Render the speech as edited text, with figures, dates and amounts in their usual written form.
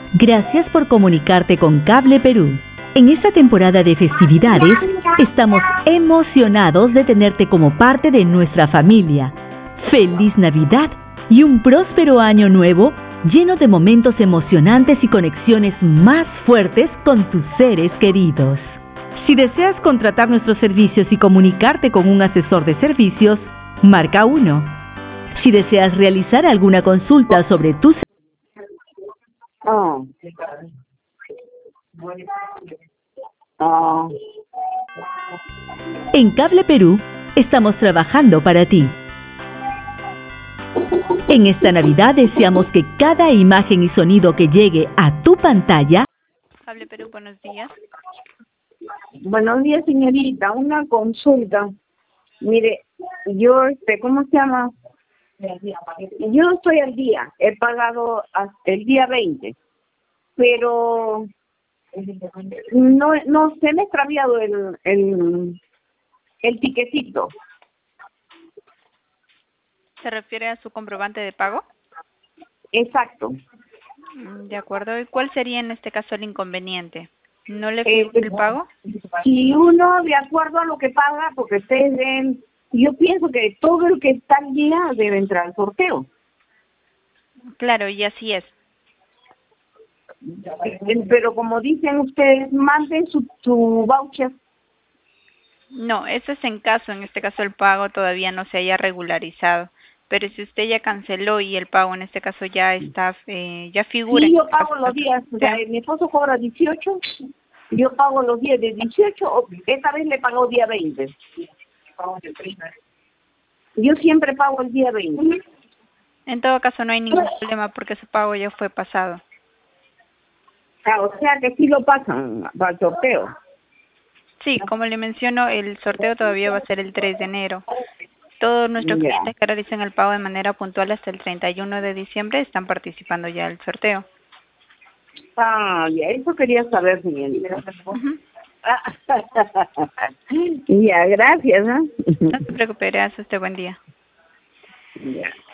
Gracias por comunicarte con Cable Perú. En esta temporada de festividades, estamos emocionados de tenerte como parte de nuestra familia. ¡Feliz Navidad y un próspero año nuevo lleno de momentos emocionantes y conexiones más fuertes con tus seres queridos! Si deseas contratar nuestros servicios y comunicarte con un asesor de servicios, marca 1. Si deseas realizar alguna consulta sobre tus Oh. Oh. En Cable Perú, estamos trabajando para ti. En esta Navidad deseamos que cada imagen y sonido que llegue a tu pantalla. Cable Perú, buenos días. Buenos días, señorita. Una consulta. Mire, yo, ¿cómo se llama? Yo estoy al día. He pagado hasta el día 20. Pero no se me ha extraviado el tiquecito. ¿Se refiere a su comprobante de pago? Exacto. De acuerdo. ¿Y cuál sería en este caso el inconveniente? ¿No le figura el pago? Si uno, de acuerdo a lo que paga, porque ustedes ven, yo pienso que todo el que está al día debe entrar al sorteo. Claro, y así es. Pero como dicen ustedes, manden su voucher. No, eso es en este caso el pago todavía no se haya regularizado. Pero si usted ya canceló y el pago en este caso ya está, ya figura. Sí, en yo este pago caso, los días, o sea, mi esposo cobra 18, yo pago los días de 18, esta vez le pagó día 20. Yo siempre pago el día 20. En todo caso no hay ningún problema porque su pago ya fue pasado. Ah, o sea que sí lo pasan para el sorteo. Sí, como le menciono, el sorteo todavía va a ser el 3 de enero. Todos nuestros Ya. clientes que realicen el pago de manera puntual hasta el 31 de diciembre están participando ya del sorteo. Ah, ya, eso quería saber, señorita. Ujú. Ya, gracias, ¿eh? No se preocupe, gracias, usted buen día. Ya.